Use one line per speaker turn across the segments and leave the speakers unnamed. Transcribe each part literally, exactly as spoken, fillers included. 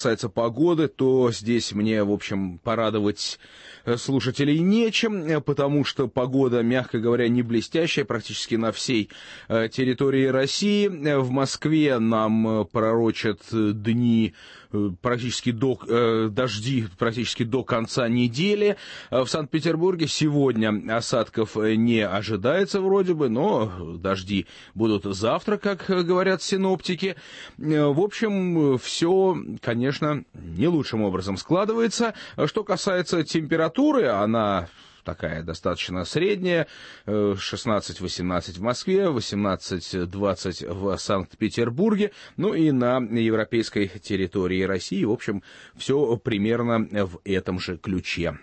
касается погоды, то здесь мне, в общем, порадовать слушателей нечем, потому что погода, мягко говоря, не блестящая практически на всей территории России. В Москве нам пророчат дни практически до, э, дожди практически до конца недели. В Санкт-Петербурге сегодня осадков не ожидается вроде бы, но дожди будут завтра, как говорят синоптики. В общем, все, конечно, не лучшим образом складывается. Что касается температуры, она такая достаточно средняя, шестнадцать-восемнадцать в Москве, восемнадцать-двадцать в Санкт-Петербурге, ну и на европейской территории России, в общем, все примерно в этом же ключе.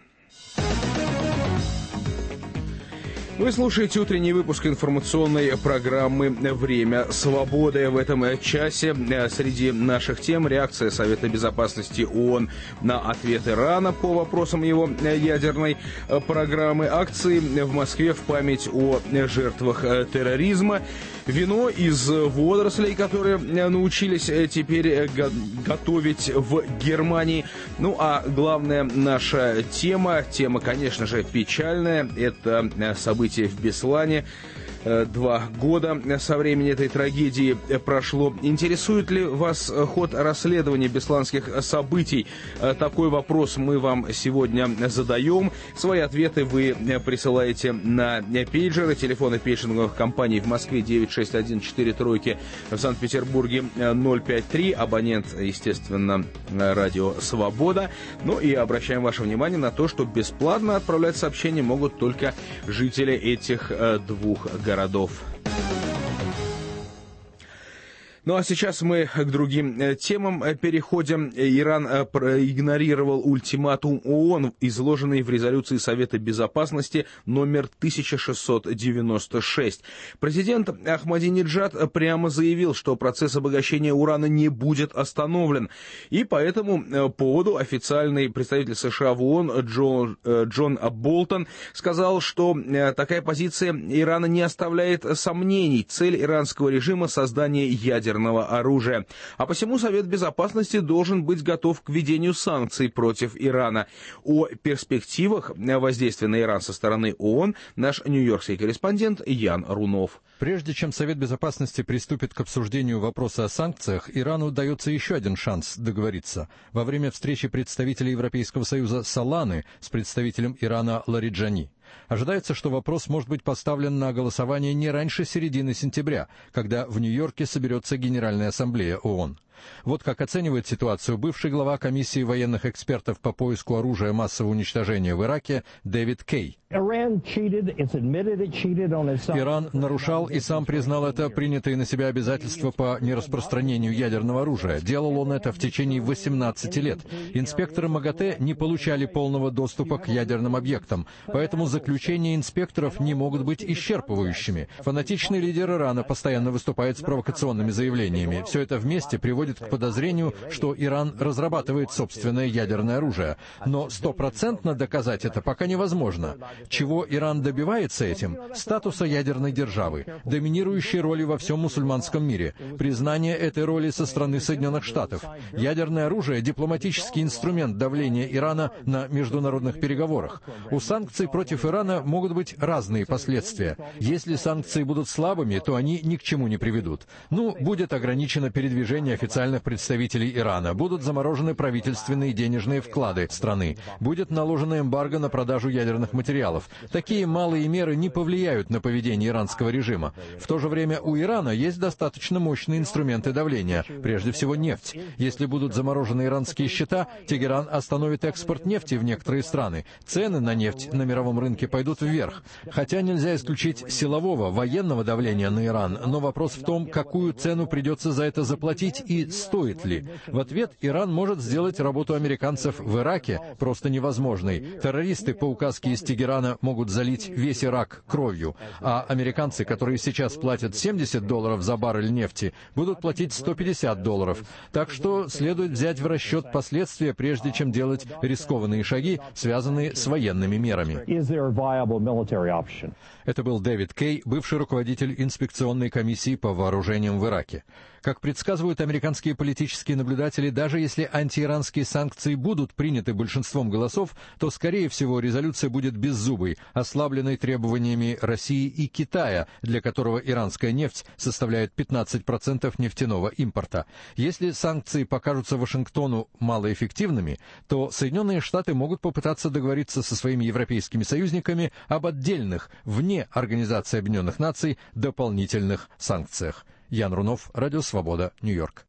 Вы слушаете утренний выпуск информационной программы «Время свободы». В этом часе среди наших тем реакция Совета Безопасности ООН на ответ Ирана по вопросам его ядерной программы, акции в Москве в память о жертвах терроризма, вино из водорослей, которые научились теперь готовить в Германии. Ну а главная наша тема, тема, конечно же, печальная, это события в Беслане. Два года со времени этой трагедии прошло. Интересует ли вас ход расследования бесланских событий? Такой вопрос мы вам сегодня задаем. Свои ответы вы присылаете на пейджеры. Телефоны пейджинговых компаний в Москве девять шесть один четыре тройки, в Санкт-Петербурге ноль пять три. Абонент, естественно, радио «Свобода». Ну и обращаем ваше внимание на то, что бесплатно отправлять сообщения могут только жители этих двух городов. городов. Ну а сейчас мы к другим темам переходим. Иран проигнорировал ультиматум ООН, изложенный в резолюции Совета Безопасности номер тысяча шестьсот девяносто шесть. Президент Ахмадинеджад прямо заявил, что процесс обогащения урана не будет остановлен. И по этому поводу официальный представитель США в ООН Джон, Джон Болтон сказал, что такая позиция Ирана не оставляет сомнений. Цель иранского режима — создание ядерного оружия. А посему Совет Безопасности должен быть готов к введению санкций против Ирана. О перспективах воздействия на Иран со стороны ООН наш нью-йоркский корреспондент Ян Рунов.
Прежде чем Совет Безопасности приступит к обсуждению вопроса о санкциях, Ирану дается еще один шанс договориться. Во время встречи представителей Европейского Союза Соланы с представителем Ирана Лариджани. Ожидается, что вопрос может быть поставлен на голосование не раньше середины сентября, когда в Нью-Йорке соберется Генеральная Ассамблея ООН. Вот как оценивает ситуацию бывший глава комиссии военных экспертов по поиску оружия массового уничтожения в Ираке Дэвид Кей. Иран нарушал и сам признал это принятые на себя обязательства по нераспространению ядерного оружия. Делал он это в течение восемнадцати лет. Инспекторы МАГАТЭ не получали полного доступа к ядерным объектам, поэтому заключения инспекторов не могут быть исчерпывающими. Фанатичный лидер Ирана постоянно выступает с провокационными заявлениями. Все это вместе приводит к подозрению, что Иран разрабатывает собственное ядерное оружие. Но стопроцентно доказать это пока невозможно. Чего Иран добивается этим? Статуса ядерной державы, доминирующей роли во всем мусульманском мире, признание этой роли со стороны Соединенных Штатов. Ядерное оружие — дипломатический инструмент давления Ирана на международных переговорах. У санкций против Ирана могут быть разные последствия. Если санкции будут слабыми, то они ни к чему не приведут. Ну, будет ограничено передвижение официальных представителей Ирана, будут заморожены правительственные денежные вклады страны, будет наложена эмбарго на продажу ядерных материалов. Такие малые меры не повлияют на поведение иранского режима. В то же время у Ирана есть достаточно мощные инструменты давления, прежде всего нефть. Если будут заморожены иранские счета, Тегеран остановит экспорт нефти в некоторые страны. Цены на нефть на мировом рынке пойдут вверх. Хотя нельзя исключить силового, военного давления на Иран, но вопрос в том, какую цену придется за это заплатить и стоит ли. В ответ Иран может сделать работу американцев в Ираке просто невозможной. Террористы по указке из Тегерана могут залить весь Ирак кровью, а американцы, которые сейчас платят семьдесят долларов за баррель нефти, будут платить сто пятьдесят долларов. Так что следует взять в расчет последствия, прежде чем делать рискованные шаги, связанные с военными мерами. Это был Дэвид Кей, бывший руководитель инспекционной комиссии по вооружениям в Ираке. Как предсказывают американские политические наблюдатели, даже если антииранские санкции будут приняты большинством голосов, то, скорее всего, резолюция будет беззубой, ослабленной требованиями России и Китая, для которого иранская нефть составляет пятнадцать процентов нефтяного импорта. Если санкции покажутся Вашингтону малоэффективными, то Соединенные Штаты могут попытаться договориться со своими европейскими союзниками об отдельных, вне Организации Объединенных Наций, дополнительных санкциях. Ян Рунов, Радио Свобода, Нью-Йорк.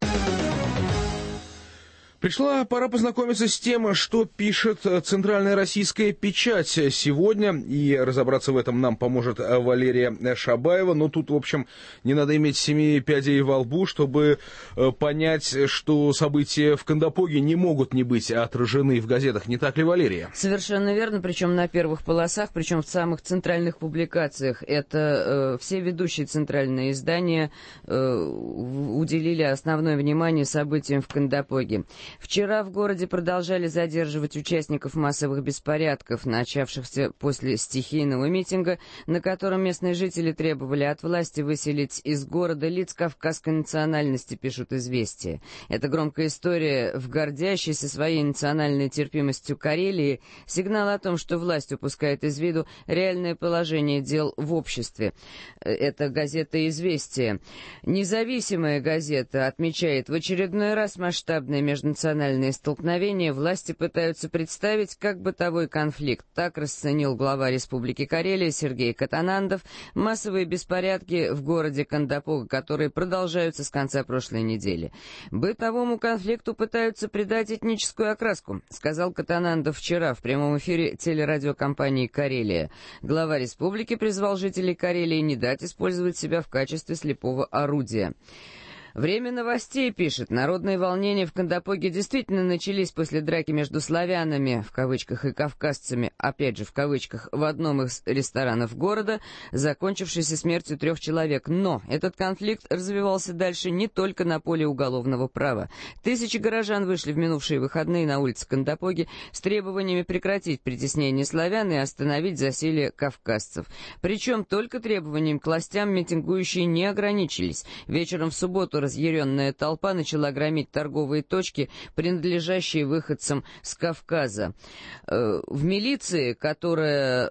Пришла пора познакомиться с тем, что пишет центральная российская печать сегодня, и разобраться в этом нам поможет Валерия Шабаева. Но тут, в общем, не надо иметь семи пядей во лбу, чтобы понять, что события в Кандапоге не могут не быть отражены в газетах. Не так ли, Валерия?
Совершенно верно, причем на первых полосах, причем в самых центральных публикациях. Это э, все ведущие центральные издания э, уделили основное внимание событиям в Кандапоге. Вчера в городе продолжали задерживать участников массовых беспорядков, начавшихся после стихийного митинга, на котором местные жители требовали от власти выселить из города лиц кавказской национальности, пишут «Известия». Эта громкая история в гордящейся своей национальной терпимостью Карелии сигнал о том, что власть упускает из виду реальное положение дел в обществе. Это газета «Известия». Независимая газета отмечает, в очередной раз масштабное межнациональное национальные столкновения власти пытаются представить как бытовой конфликт. Так расценил глава Республики Карелия Сергей Катанандов массовые беспорядки в городе Кандапога, которые продолжаются с конца прошлой недели. Бытовому конфликту пытаются придать этническую окраску, сказал Катанандов вчера в прямом эфире телерадиокомпании «Карелия». Глава республики призвал жителей Карелии не дать использовать себя в качестве слепого орудия. Время новостей пишет, народные волнения в Кандапоге действительно начались после драки между славянами, в кавычках, и кавказцами, опять же в кавычках, в одном из ресторанов города, закончившейся смертью трех человек. Но этот конфликт развивался дальше не только на поле уголовного права. Тысячи горожан вышли в минувшие выходные на улицы Кандапоги с требованиями прекратить притеснение славян и остановить засилье кавказцев. Причем только требованием к властям митингующие не ограничились. Вечером в субботу разъяренная толпа начала громить торговые точки, принадлежащие выходцам с Кавказа. В милиции, которая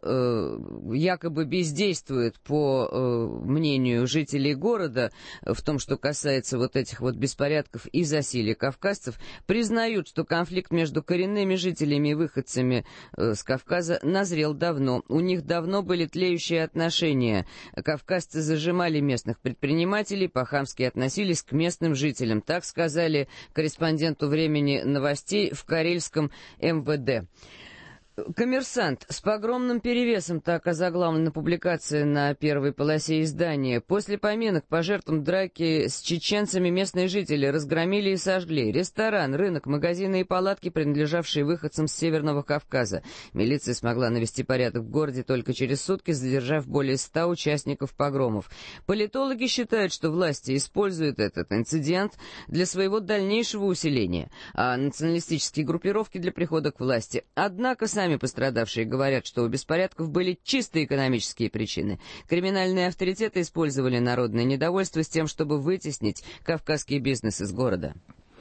якобы бездействует, по мнению жителей города, в том, что касается вот этих вот беспорядков и засилья кавказцев, признают, что конфликт между коренными жителями и выходцами с Кавказа назрел давно. У них давно были тлеющие отношения. Кавказцы зажимали местных предпринимателей, по-хамски относились к местным жителям. Так сказали корреспонденту «Времени новостей» в Карельском эм вэ дэ. «Коммерсант» с погромным перевесом, так озаглавлена публикация на первой полосе издания. После поминок по жертвам драки с чеченцами местные жители разгромили и сожгли ресторан, рынок, магазины и палатки, принадлежавшие выходцам с Северного Кавказа. Милиция смогла навести порядок в городе только через сутки, задержав более ста участников погромов. Политологи считают, что власти используют этот инцидент для своего дальнейшего усиления, а националистические группировки для прихода к власти. Однако сами пострадавшие говорят, что у беспорядков были чисто экономические причины. Криминальные авторитеты использовали народное недовольство с тем, чтобы вытеснить кавказский бизнес из города.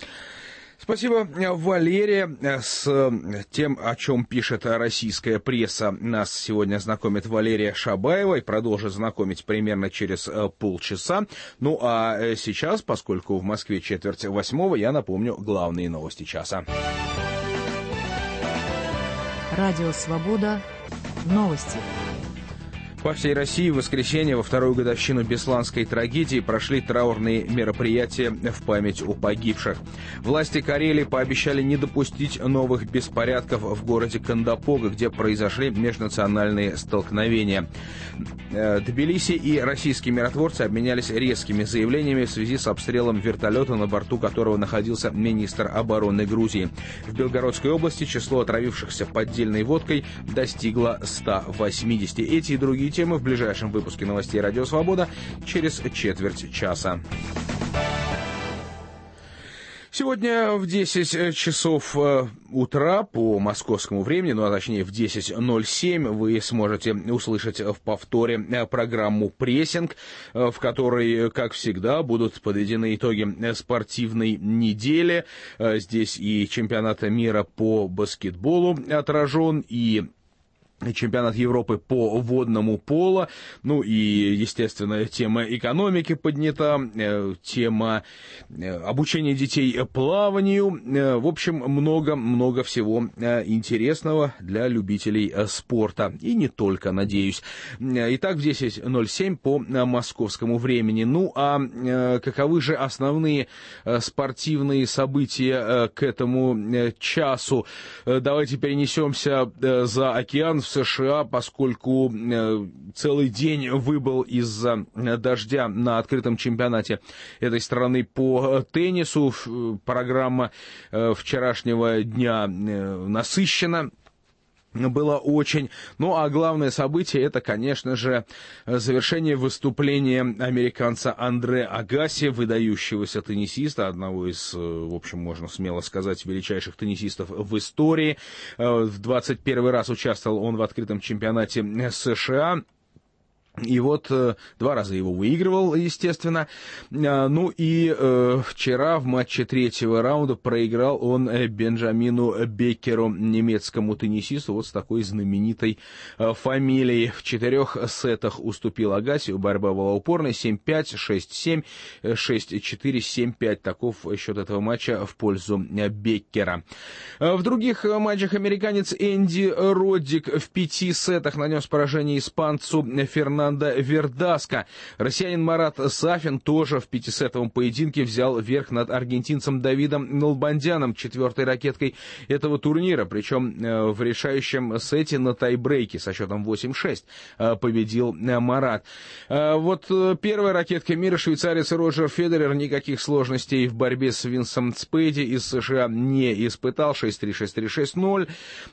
Спасибо, Валерия. С тем, о чем пишет российская пресса, нас сегодня знакомит Валерия Шабаева и продолжит знакомить примерно через полчаса. Ну а сейчас, поскольку в Москве четверть восьмого, я напомню главные новости часа.
Радио «Свобода». Новости.
По всей России в воскресенье во вторую годовщину Бесланской трагедии прошли траурные мероприятия в память о погибших. Власти Карелии пообещали не допустить новых беспорядков в городе Кандапога, где произошли межнациональные столкновения. Тбилиси и российские миротворцы обменялись резкими заявлениями в связи с обстрелом вертолета, на борту которого находился министр обороны Грузии. В Белгородской области число отравившихся поддельной водкой достигло ста восьмидесяти. Эти и другие темы в ближайшем выпуске новостей «Радио Свобода» через четверть часа. Сегодня в десять часов утра по московскому времени, ну а точнее в десять ноль семь, вы сможете услышать в повторе программу «Прессинг», в которой, как всегда, будут подведены итоги спортивной недели. Здесь и чемпионат мира по баскетболу отражен, и чемпионат Европы по водному поло, ну и, естественно, тема экономики поднята, тема обучения детей плаванию, в общем, много-много всего интересного для любителей спорта, и не только, надеюсь. Итак, в десять ноль семь по московскому времени. Ну, а каковы же основные спортивные события к этому часу? Давайте перенесемся за океан, в США, поскольку целый день выбыл из-за дождя на открытом чемпионате этой страны по теннису. Программа вчерашнего дня насыщена было очень. Ну, а главное событие — это, конечно же, завершение выступления американца Андре Агаси, выдающегося теннисиста, одного из, в общем, можно смело сказать, величайших теннисистов в истории. В двадцать первый раз участвовал он в открытом чемпионате США. И вот э, два раза его выигрывал, естественно. А, ну и э, вчера в матче третьего раунда проиграл он Бенджамину Беккеру, немецкому теннисисту, вот с такой знаменитой э, фамилией. В четырех сетах уступил Агаси, борьба была упорной: семь пять, шесть семь, шесть четыре, семь пять. Таков счет этого матча в пользу Беккера. В других матчах американец Энди Роддик в пяти сетах нанес поражение испанцу Фернандо Вердаска. Россиянин Марат Сафин тоже в пятисетовом поединке взял верх над аргентинцем Давидом Налбандяном, четвертой ракеткой этого турнира. Причем в решающем сете на тайбрейке со счетом восемь шесть победил Марат. Вот первая ракетка мира, швейцарец Роджер Федерер, никаких сложностей в борьбе с Винсом Спейди из США не испытал. шесть три, шесть три, шесть ноль.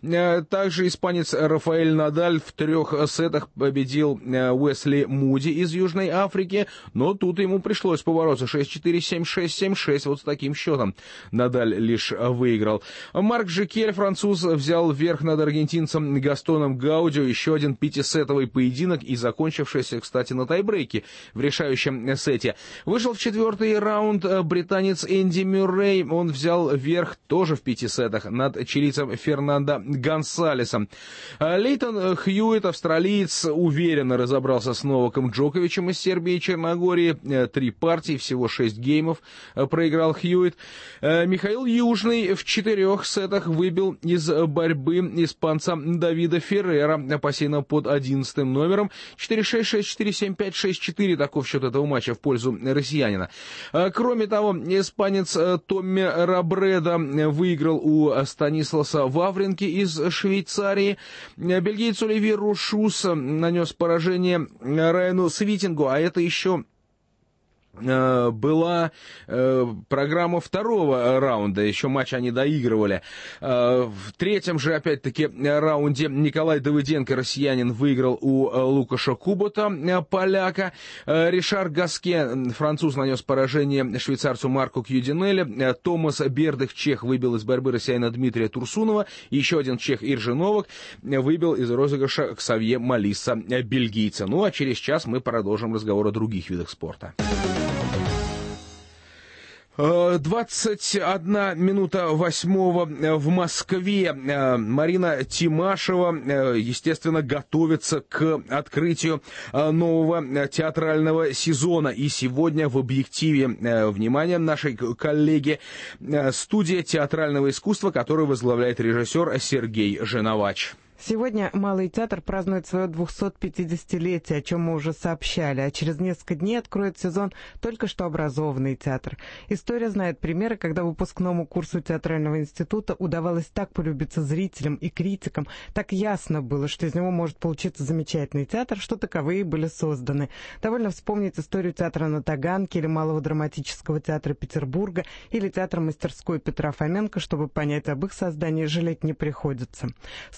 Также испанец Рафаэль Надаль в трех сетах победил Уэсли Муди из Южной Африки, но тут ему пришлось побороться. шесть четыре, семь шесть, семь шесть, вот с таким счетом Надаль лишь выиграл. Марк Жикель, француз, взял верх над аргентинцем Гастоном Гаудио. Еще один пятисетовый поединок, и закончившийся, кстати, на тайбрейке в решающем сете. Вышел в четвертый раунд британец Энди Мюррей. Он взял верх тоже в пяти сетах над чилийцем Фернандо Гонсалесом. Лейтон Хьюитт, австралиец, уверенно разобрался с Новаком Джоковичем из Сербии и Черногории. Три партии, всего шесть геймов проиграл Хьюитт. Михаил Южный в четырех сетах выбил из борьбы испанца Давида Феррера, опасенного под одиннадцатым номером. четыре шесть, шесть четыре, семь пять, шесть четыре. Таков счет этого матча в пользу россиянина. Кроме того, испанец Томми Робреда выиграл у Станисласа Вавринки из Швейцарии. Бельгиец Оливье Рушус нанес поражение Райану Свитингу, а это еще была программа второго раунда, еще матч они доигрывали. В третьем же, опять-таки, раунде Николай Давыденко, россиянин, выиграл у Лукаша Кубота, поляка. Ришар Гаске, француз, нанес поражение швейцарцу Марку Кьюдинелли. Томас Бердых, чех, выбил из борьбы россиянина Дмитрия Турсунова. Еще один чех, Иржи Новак, выбил из розыгрыша Ксавье Малиса, бельгийца. Ну, а через час мы продолжим разговор о других видах спорта. двадцать одна минута восьмого в Москве. Марина Тимашева, естественно, готовится к открытию нового театрального сезона. И сегодня в объективе внимания нашей коллеги студия театрального искусства, которую возглавляет режиссер Сергей Женовач.
Сегодня Малый театр празднует свое двухсотпятидесятилетие, о чем мы уже сообщали, а через несколько дней откроет сезон только что образованный театр. История знает примеры, когда выпускному курсу театрального института удавалось так полюбиться зрителям и критикам, так ясно было, что из него может получиться замечательный театр, что таковые были созданы. Довольно вспомнить историю театра на Таганке или Малого драматического театра Петербурга или театра мастерской Петра Фоменко, чтобы понять, об их создании жалеть не приходится. Студия театра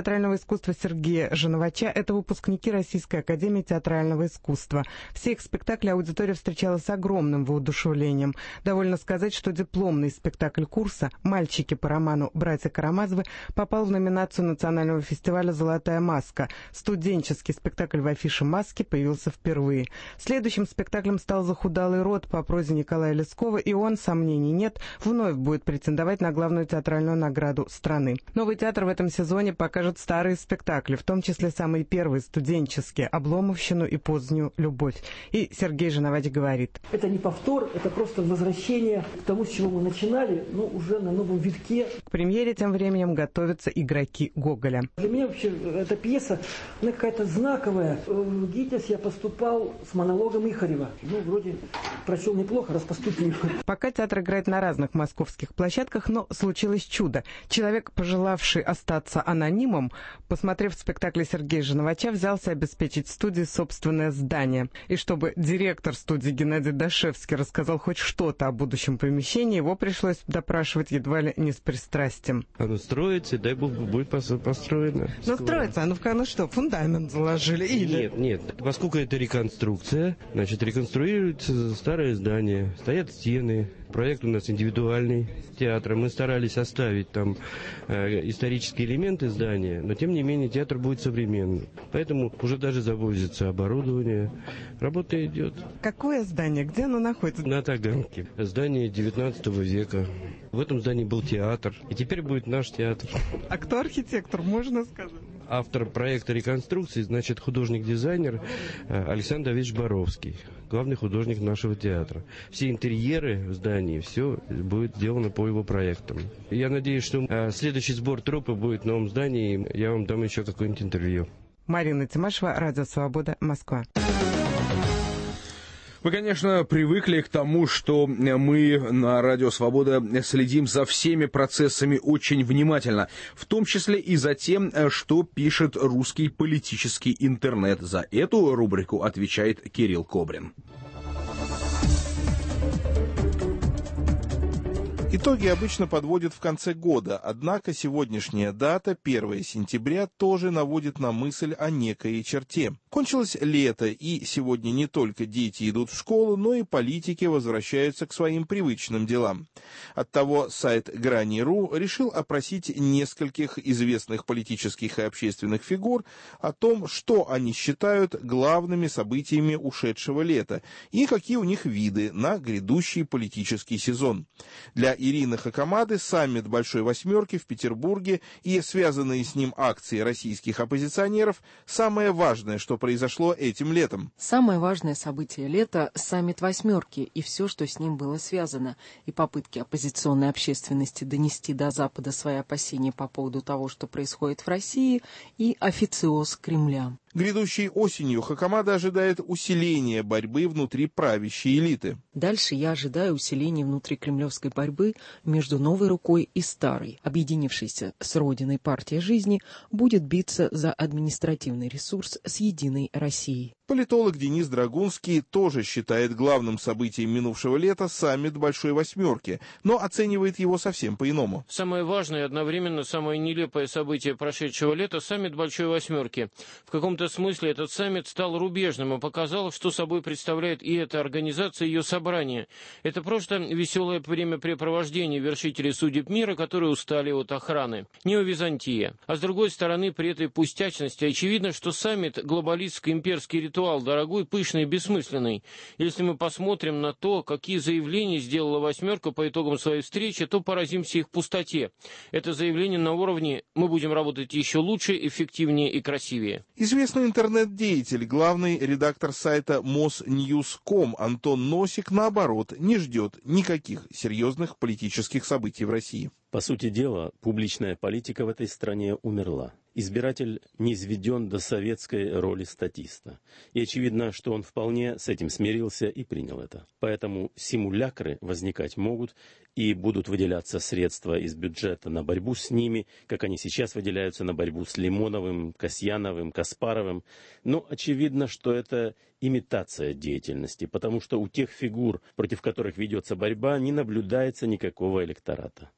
театрального искусства Сергея Женовача – это выпускники Российской академии театрального искусства. Все их спектакли аудитория встречала с огромным воодушевлением. Довольно сказать, что дипломный спектакль курса «Мальчики» по роману «Братья Карамазовы» попал в номинацию национального фестиваля «Золотая маска». Студенческий спектакль в афише «Маски» появился впервые. Следующим спектаклем стал «Захудалый род» по прозе Николая Лескова, и он, сомнений нет, вновь будет претендовать на главную театральную награду страны. Новый театр в этом сезоне покажет старые спектакли, в том числе самые первые студенческие «Обломовщину» и «Позднюю любовь». И Сергей Женовач говорит:
это не повтор, это просто возвращение к тому, с чего мы начинали, но уже на новом витке.
К премьере тем временем готовятся игроки Гоголя.
Для меня вообще эта пьеса, она какая-то знаковая. В ГИТИС я поступал с монологом Ихарева. Ну, вроде прочел неплохо, раз поступил.
Пока театр играет на разных московских площадках, но случилось чудо. Человек, пожелавший остаться анонимом, посмотрев спектакль Сергея Женовача, взялся обеспечить студии собственное здание. И чтобы директор студии Геннадий Дашевский рассказал хоть что-то о будущем помещении, его пришлось допрашивать едва ли не с пристрастием.
Оно строится, дай бог, будет построено.
Но строится, оно, ну что, фундамент заложили? Или...
Нет, нет. Поскольку это реконструкция, значит, реконструируется старое здание, стоят стены. Проект у нас индивидуальный театра. Мы старались оставить там э, исторические элементы здания, но тем не менее театр будет современный. Поэтому уже даже завозится оборудование. Работа идет.
Какое здание? Где оно находится?
На Таганке. Здание девятнадцатого века. В этом здании был театр. И теперь будет наш театр.
А кто архитектор, можно сказать?
Автор проекта реконструкции, значит, художник-дизайнер Александр Давидович Боровский, главный художник нашего театра. Все интерьеры в здании, все будет сделано по его проектам. Я надеюсь, что следующий сбор труппы будет в новом здании, и я вам дам еще какое-нибудь интервью.
Марина Тимашева, Радио Свобода, Москва.
Вы, конечно, привыкли к тому, что мы на Радио Свобода следим за всеми процессами очень внимательно, в том числе и за тем, что пишет русский политический интернет. За эту рубрику отвечает Кирилл Кобрин.
Итоги обычно подводят в конце года, однако сегодняшняя дата, первое сентября, тоже наводит на мысль о некой черте. Кончилось лето, и сегодня не только дети идут в школу, но и политики возвращаются к своим привычным делам. Оттого сайт Грани точка ру решил опросить нескольких известных политических и общественных фигур о том, что они считают главными событиями ушедшего лета и какие у них виды на грядущий политический сезон. Для Ирины Хакамады саммит Большой Восьмерки в Петербурге и связанные с ним акции российских оппозиционеров – самое важное, что произошло этим летом.
Самое важное событие лета – саммит Восьмерки и все, что с ним было связано, и попытки оппозиционной общественности донести до Запада свои опасения по поводу того, что происходит в России, и официоз Кремля.
Грядущей осенью Хакамада ожидает усиления борьбы внутри правящей элиты.
Дальше я ожидаю усиления внутрикремлевской борьбы между новой рукой и старой. Объединившейся с Родиной партия жизни будет биться за административный ресурс с Единой Россией.
Политолог Денис Драгунский тоже считает главным событием минувшего лета саммит Большой Восьмерки, но оценивает его совсем по-иному.
Самое важное и одновременно самое нелепое событие прошедшего лета – саммит Большой Восьмерки. В каком-то смысле этот саммит стал рубежным и показал, что собой представляет и эта организация, и ее собрание. Это просто веселое времяпрепровождение вершителей судеб мира, которые устали от охраны. Неовизантия. А с другой стороны, при этой пустячности очевидно, что саммит – глобалистский имперский ритуал, дорогой, пышный и бессмысленный. Если мы посмотрим на то, какие заявления сделала «восьмерка» по итогам своей встречи, то поразимся их пустоте. Это заявление на уровне «мы будем работать еще лучше, эффективнее и красивее».
Известный интернет-деятель, главный редактор сайта Мосньюз точка ком Антон Носик, наоборот, не ждет никаких серьезных политических событий в России.
По сути дела, публичная политика в этой стране умерла. Избиратель не низведен до советской роли статиста. И очевидно, что он вполне с этим смирился и принял это. Поэтому симулякры возникать могут, и будут выделяться средства из бюджета на борьбу с ними, как они сейчас выделяются на борьбу с Лимоновым, Касьяновым, Каспаровым. Но очевидно, что это имитация деятельности, потому что у тех фигур, против которых ведется борьба, не наблюдается никакого электората.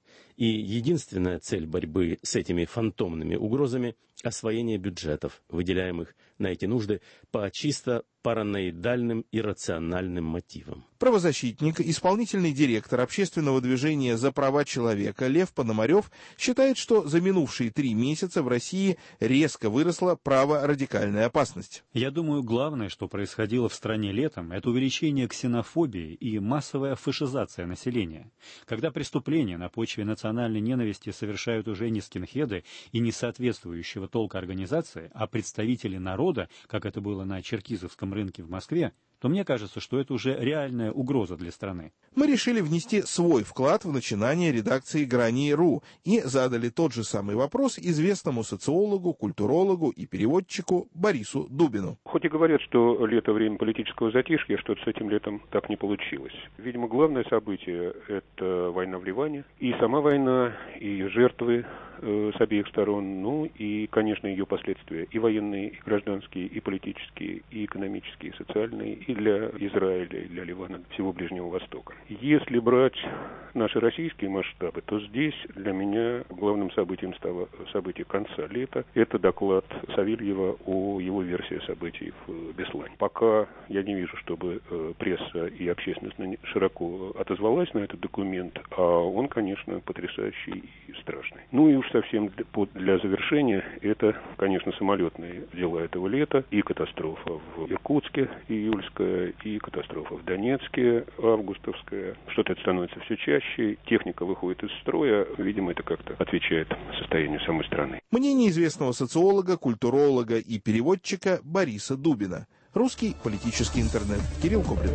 И единственная цель борьбы с этими фантомными угрозами – освоение бюджетов, выделяемых на эти нужды по чисто параноидальным и рациональным мотивам.
Правозащитник, исполнительный директор общественного движения «За права человека» Лев Пономарев считает, что за минувшие три месяца в России резко выросла праворадикальная опасность.
Я думаю, главное, что происходило в стране летом, это увеличение ксенофобии и массовая фашизация населения. Когда преступления на почве национальной ненависти совершают уже не скинхеды и не соответствующего толка организации, а представители народа, как это было на Черкизовском рынке в Москве, то мне кажется, что это уже реальная угроза для страны.
Мы решили внести свой вклад в начинание редакции «Грани.ру» и задали тот же самый вопрос известному социологу, культурологу и переводчику Борису Дубину.
Хоть и говорят, что лето — время политического затишья, что-то с этим летом так не получилось. Видимо, главное событие — это война в Ливане. И сама война, и ее жертвы э, с обеих сторон, ну и, конечно, ее последствия. И военные, и гражданские, и политические, и экономические, и социальные, и для Израиля, и для Ливана, всего Ближнего Востока. Если брать наши российские масштабы, то здесь для меня главным событием стало событие конца лета. Это доклад Савельева о его версии событий в Беслане. Пока я не вижу, чтобы пресса и общественность широко отозвалась на этот документ, а он, конечно, потрясающий и страшный. Ну и уж совсем для завершения, это, конечно, самолетные дела этого лета, и катастрофа в Иркутске июльская, и катастрофа в Донецке августовская. Что-то это становится все чаще, техника выходит из строя, видимо, это как-то отвечает состоянию самой страны.
Мнение известного социолога, культуролога и переводчика Бориса Дубина. Русский политический интернет. Кирилл Коблин.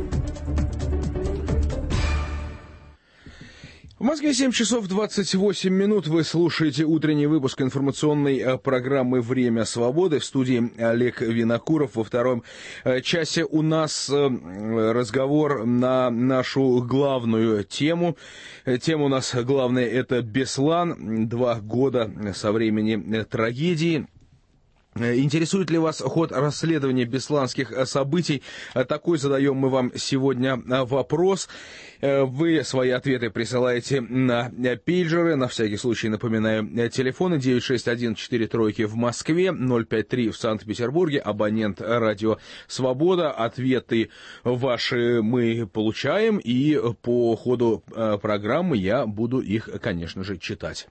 В Москве семь часов двадцать восемь минут. Вы слушаете утренний выпуск информационной программы «Время свободы». В студии Олег Винокуров. Во втором часе у нас разговор на нашу главную тему. Тема у нас главная — это Беслан. Два года со времени трагедии. Интересует ли вас ход расследования бесланских событий? Такой задаем мы вам сегодня вопрос. Вы свои ответы присылаете на пейджеры. На всякий случай напоминаю, телефоны девять шесть один четыре тройки в Москве, ноль пять три в Санкт-Петербурге, абонент радио «Свобода». Ответы ваши мы получаем, и по ходу программы я буду их, конечно же, читать.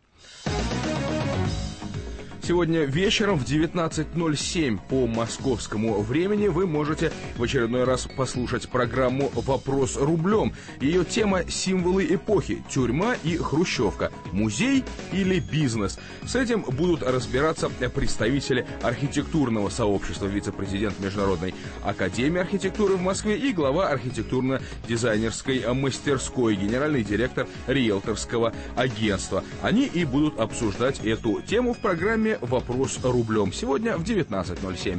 Сегодня вечером в девятнадцать ноль семь по московскому времени вы можете в очередной раз послушать программу «Вопрос рублем». Ее тема — символы эпохи, тюрьма и хрущевка, музей или бизнес. С этим будут разбираться представители архитектурного сообщества, вице-президент Международной академии архитектуры в Москве и глава архитектурно-дизайнерской мастерской, генеральный директор риэлторского агентства. Они и будут обсуждать эту тему в программе «Вопрос рублем» сегодня в девятнадцать ноль семь.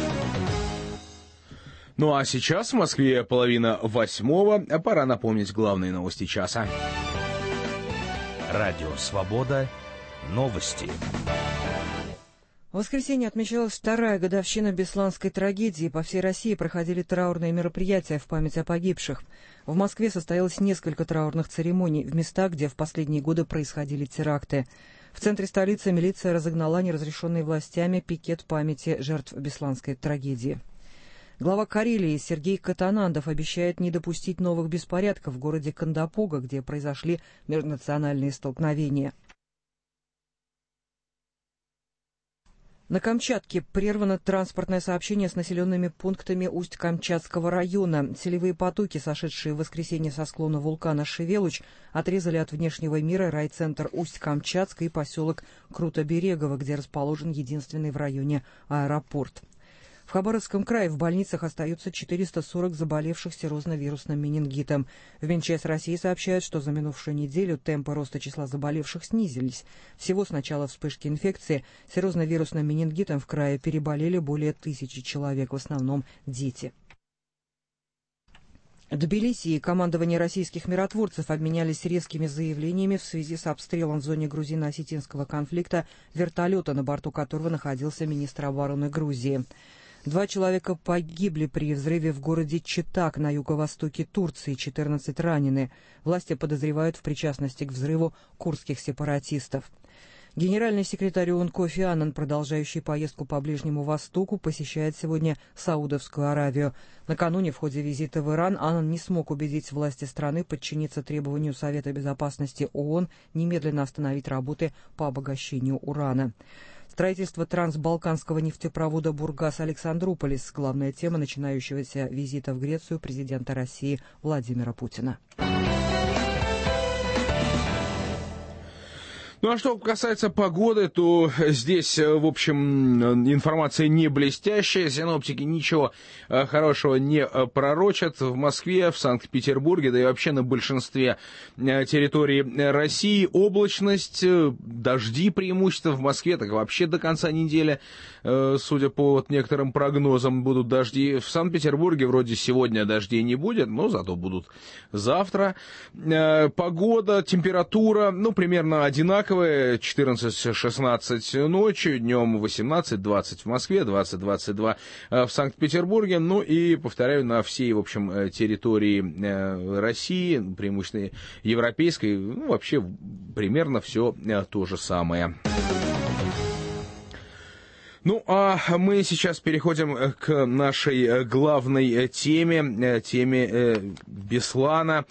Ну а сейчас в Москве половина восьмого. Пора напомнить главные новости часа.
Радио «Свобода». Новости.
В воскресенье отмечалась вторая годовщина бесланской трагедии. По всей России проходили траурные мероприятия в память о погибших. В Москве состоялось несколько траурных церемоний в местах, где в последние годы происходили теракты. В центре столицы милиция разогнала неразрешенный властями пикет памяти жертв бесланской трагедии. Глава Карелии Сергей Катанандов обещает не допустить новых беспорядков в городе Кандапога, где произошли межнациональные столкновения. На Камчатке прервано транспортное сообщение с населенными пунктами Усть-Камчатского района. Селевые потоки, сошедшие в воскресенье со склона вулкана Шевелуч, отрезали от внешнего мира райцентр Усть-Камчатска и поселок Крутоберегово, где расположен единственный в районе аэропорт. В Хабаровском крае в больницах остаются четыреста сорок заболевших серозно-вирусным менингитом. В Минчс России сообщают, что за минувшую неделю темпы роста числа заболевших снизились. Всего с начала вспышки инфекции серозно-вирусным менингитом в крае переболели более тысячи человек, в основном дети. Тбилиси и командование российских миротворцев обменялись резкими заявлениями в связи с обстрелом в зоне грузино-осетинского конфликта вертолета, на борту которого находился министр обороны Грузии. Два человека погибли при взрыве в городе Читак на юго-востоке Турции, четырнадцать ранены. Власти подозревают в причастности к взрыву курдских сепаратистов. Генеральный секретарь ООН Кофи Аннан, продолжающий поездку по Ближнему Востоку, посещает сегодня Саудовскую Аравию. Накануне в ходе визита в Иран Аннан не смог убедить власти страны подчиниться требованию Совета Безопасности ООН немедленно остановить работы по обогащению урана. Строительство трансбалканского нефтепровода Бургас-Александрополис – главная тема начинающегося визита в Грецию президента России Владимира Путина.
Ну а что касается погоды, то здесь, в общем, информация не блестящая. Синоптики ничего хорошего не пророчат. В Москве, в Санкт-Петербурге, да и вообще на большинстве территорий России облачность, дожди преимущественно. В Москве так вообще до конца недели, судя по вот некоторым прогнозам, будут дожди. В Санкт-Петербурге вроде сегодня дождей не будет, но зато будут завтра. Погода, температура, ну, примерно одинаковая. четырнадцать-шестнадцать ночью, днем восемнадцать-двадцать в Москве, двадцать-двадцать два в Санкт-Петербурге. Ну и, повторяю, на всей, в общем, территории России, преимущественно европейской, ну, вообще примерно все то же самое. Ну, а мы сейчас переходим к нашей главной теме, теме Беслана.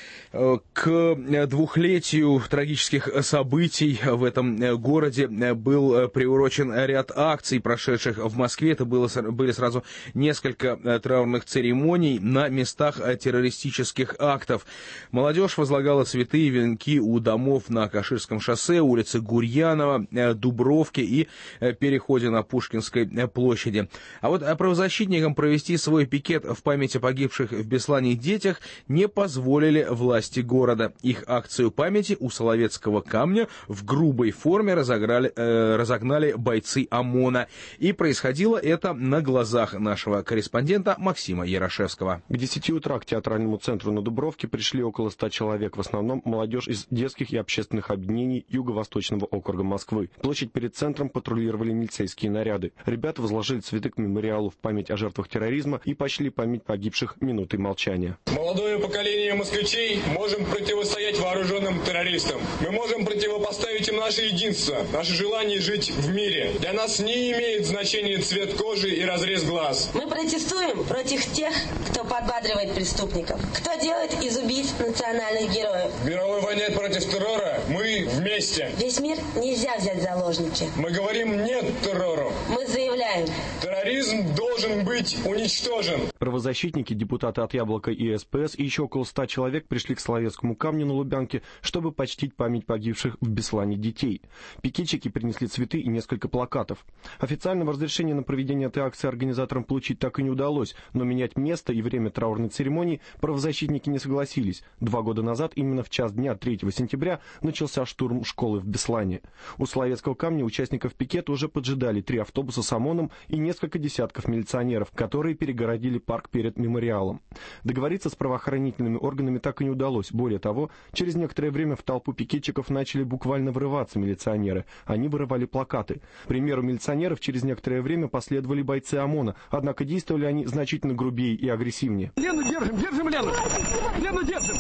К двухлетию трагических событий в этом городе был приурочен ряд акций, прошедших в Москве. Это было, были сразу несколько траурных церемоний на местах террористических актов. Молодежь возлагала цветы и венки у домов на Каширском шоссе, улице Гурьянова, Дубровке и переходе на Пушкинской площади. А вот правозащитникам провести свой пикет в память о погибших в Беслане детях не позволили власти города. Их акцию памяти у Соловецкого камня в грубой форме разогнали, э, разогнали бойцы ОМОНа. И происходило это на глазах нашего корреспондента Максима Ярошевского.
К десяти утра к театральному центру на Дубровке пришли около ста человек, в основном молодежь из детских и общественных объединений Юго-Восточного округа Москвы. Площадь перед центром патрулировали милицейские наряды. Ребята возложили цветы к мемориалу в память о жертвах терроризма и почли память погибших минутой молчания.
Молодое поколение москвичей можем противостоять вооруженным террористам. Мы можем противопоставить им наше единство, наше желание жить в мире. Для нас не имеет значения цвет кожи и разрез глаз.
Мы протестуем против тех, кто подбадривает преступников, кто делает из убийц национальных героев.
В мировой войне против террора мы вместе.
Весь мир нельзя взять в заложники.
Мы говорим «нет» террору.
Мы заявляем:
терроризм должен быть уничтожен.
Правозащитники, депутаты от Яблока и СПС и еще около ста человек пришли к Соловецкому камню на Лубянке, чтобы почтить память погибших в Беслане детей. Пикетчики принесли цветы и несколько плакатов. Официального разрешения на проведение этой акции организаторам получить так и не удалось, но менять место и время траурной церемонии правозащитники не согласились. Два года назад, именно в час дня третьего сентября, начался штурм школы в Беслане. У Соловецкого камня участников пикета уже поджидали три автобуса с ОМОНом и несколько десятков милиционеров, которые перегородили парк перед мемориалом. Договориться с правоохранительными органами так и не удалось. Более того, через некоторое время в толпу пикетчиков начали буквально врываться милиционеры. Они вырывали плакаты. К примеру милиционеров через некоторое время последовали бойцы ОМОНа, однако действовали они значительно грубее и агрессивнее.
Лену держим, держим Лену! Лену держим!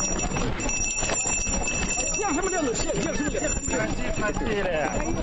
Держим Лену, все, держим Лену!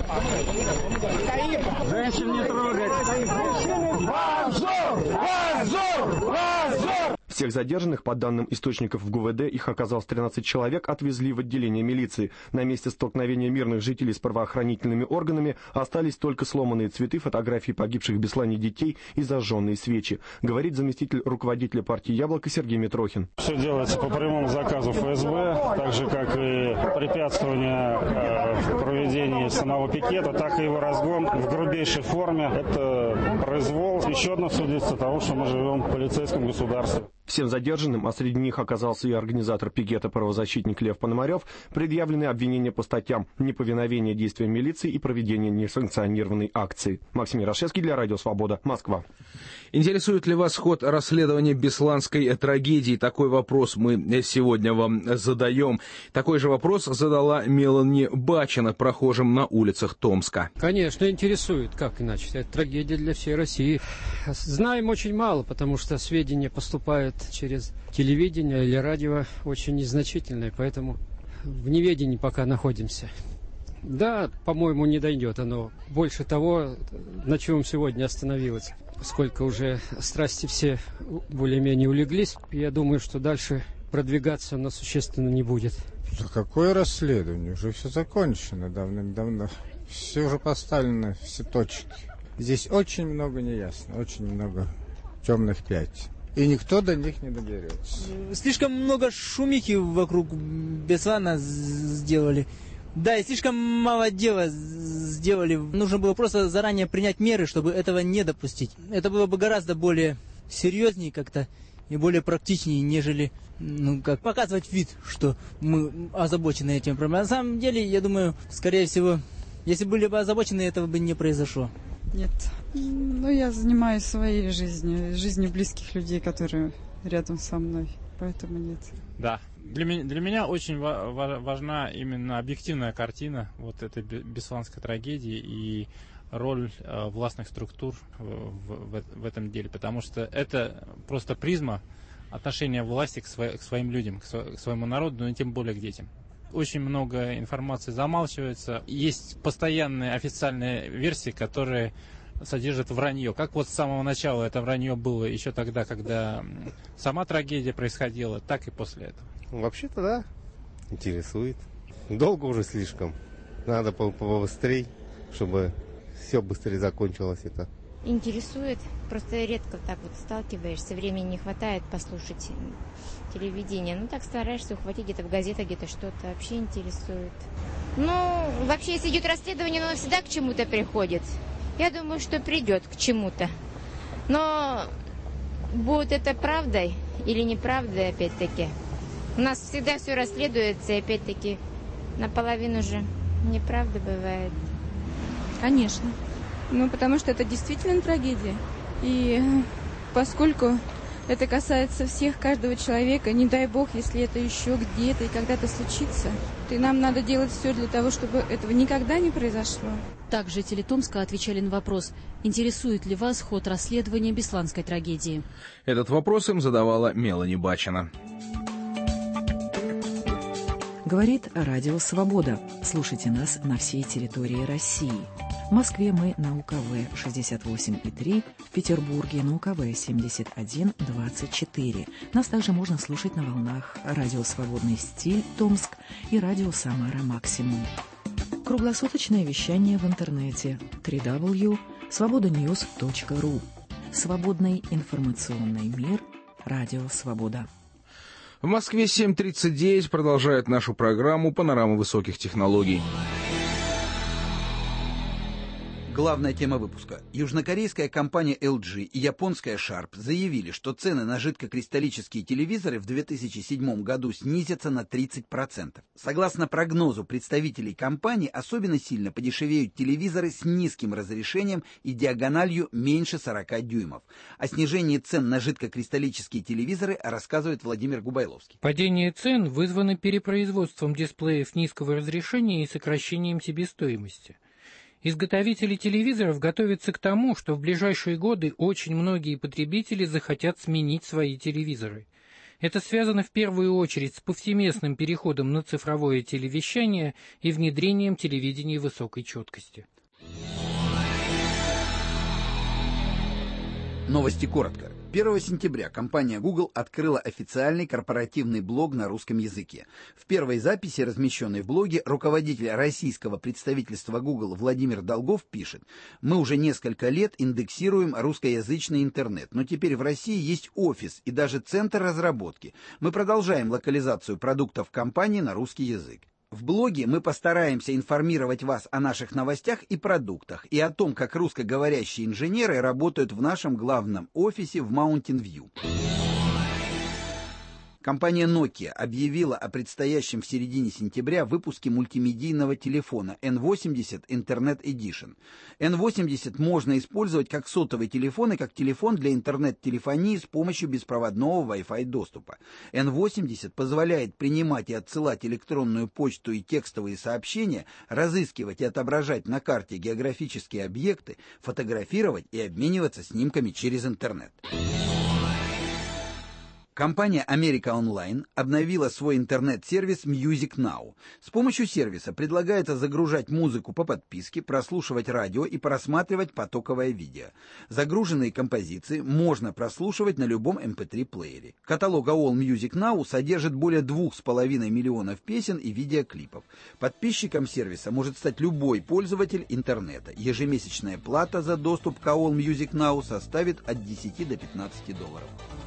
Женщин не трогать! Позор! Позор! Позор!
Всех задержанных, по данным источников в ГУВД, их оказалось тринадцать человек, отвезли в отделение милиции. На месте столкновения мирных жителей с правоохранительными органами остались только сломанные цветы, фотографии погибших в Беслане детей и зажженные свечи, говорит заместитель руководителя партии «Яблоко» Сергей Митрохин.
Все делается по прямому заказу ФСБ, так же, как и препятствование э, в проведении самого пикета, так и его разгон в грубейшей форме. Это произвол. Еще одно свидетельство того, что мы живем в полицейском государстве.
Всем задержанным, а среди них оказался и организатор пикета правозащитник Лев Пономарев, предъявлены обвинения по статьям «Неповиновение действиям милиции» и «Проведение несанкционированной акции». Максим Ярошевский для Радио Свобода, Москва.
Интересует ли вас ход расследования бесланской трагедии? Такой вопрос мы сегодня вам задаем. Такой же вопрос задала Мелани Бачина прохожим на улицах Томска.
Конечно, интересует. Как иначе? Это трагедия для всей России. Знаем очень мало, потому что сведения поступают через телевидение или радио очень незначительные, поэтому в неведении пока находимся. Да, по-моему, не дойдет оно. Больше того, на чем сегодня остановилось. Поскольку уже страсти все более-менее улеглись, я думаю, что дальше продвигаться оно существенно не будет.
Да какое расследование? Уже все закончено давным-давно. Все уже поставлено, все точки. Здесь очень много неясно, очень много темных пятен. И никто до них не доберется.
Слишком много шумихи вокруг Беслана сделали. Да, и слишком мало дела сделали. Нужно было просто заранее принять меры, чтобы этого не допустить. Это было бы гораздо более серьезнее как-то и более практичнее, нежели ну, как показывать вид, что мы озабочены этим проблемой. На самом деле, я думаю, скорее всего, если были бы озабочены, этого бы не произошло.
Нет. Ну, я занимаюсь своей жизнью, жизнью близких людей, которые рядом со мной. Поэтому нет.
Да. Для меня, для меня очень ва- важна именно объективная картина вот этой бесланской трагедии и роль э, властных структур в, в, в этом деле, потому что это просто призма отношения власти к, сво- к своим людям, к, сво- к своему народу, но и тем более к детям. Очень много информации замалчивается. Есть постоянные официальные версии, которые содержит вранье. Как вот с самого начала это вранье было еще тогда, когда сама трагедия происходила, так и после этого.
Вообще-то да, интересует. Долго уже слишком. Надо побыстрее, чтобы все быстрее закончилось это.
Интересует. Просто редко так вот сталкиваешься. Времени не хватает послушать телевидение. Ну так стараешься ухватить где-то в газетах, где-то что-то вообще интересует. Ну, вообще, если идет расследование, оно всегда к чему-то приходит. Я думаю, что придет к чему-то. Но будет это правдой или неправдой, опять-таки. У нас всегда все расследуется, и опять-таки наполовину же неправда бывает.
Конечно. Ну, потому что это действительно трагедия. И поскольку это касается всех, каждого человека, не дай бог, если это еще где-то и когда-то случится, то нам надо делать все для того, чтобы этого никогда не произошло.
Также жители Томска отвечали на вопрос, интересует ли вас ход расследования бесланской трагедии.
Этот вопрос им задавала Мелани Бачина.
Говорит Радио Свобода. Слушайте нас на всей территории России. В Москве мы на У К В шестьдесят восемь и три, в Петербурге на У К В семьдесят один двадцать четыре. Нас также можно слушать на волнах Радио Свободный стиль Томск и Радио Самара Максимум. Круглосуточное вещание в интернете дабл ю дабл ю дабл ю точка свобода ньюс точка ру. Свободный информационный мир. Радио Свобода.
В Москве семь тридцать девять продолжает нашу программу «Панорама высоких технологий».
Главная тема выпуска. Южнокорейская компания эл джи и японская Sharp заявили, что цены на жидкокристаллические телевизоры в две тысячи седьмом году снизятся на тридцать процентов. Согласно прогнозу представителей компании, особенно сильно подешевеют телевизоры с низким разрешением и диагональю меньше сорока дюймов. О снижении цен на жидкокристаллические телевизоры рассказывает Владимир Губайловский.
Падение цен вызвано перепроизводством дисплеев низкого разрешения и сокращением себестоимости. Изготовители телевизоров готовятся к тому, что в ближайшие годы очень многие потребители захотят сменить свои телевизоры. Это связано в первую очередь с повсеместным переходом на цифровое телевещание и внедрением телевидения высокой четкости.
Новости коротко. первого сентября компания Google открыла официальный корпоративный блог на русском языке. В первой записи, размещенной в блоге, руководитель российского представительства Google Владимир Долгов пишет: «Мы уже несколько лет индексируем русскоязычный интернет, но теперь в России есть офис и даже центр разработки. Мы продолжаем локализацию продуктов компании на русский язык. В блоге мы постараемся информировать вас о наших новостях и продуктах и о том, как русскоговорящие инженеры работают в нашем главном офисе в Маунтин-Вью». Компания Nokia объявила о предстоящем в середине сентября выпуске мультимедийного телефона эн восемьдесят Internet Edition. эн восемьдесят можно использовать как сотовый телефон и как телефон для интернет-телефонии с помощью беспроводного Wi-Fi доступа. эн восемьдесят позволяет принимать и отсылать электронную почту и текстовые сообщения, разыскивать и отображать на карте географические объекты, фотографировать и обмениваться снимками через интернет. Компания America Online обновила свой интернет-сервис Music Now. С помощью сервиса предлагается загружать музыку по подписке, прослушивать радио и просматривать потоковое видео. Загруженные композиции можно прослушивать на любом эм пэ три-плеере. Каталог All Music Now содержит более двух с половиной миллионов песен и видеоклипов. Подписчиком сервиса может стать любой пользователь интернета. Ежемесячная плата за доступ к All Music Now составит от десяти до пятнадцати долларов.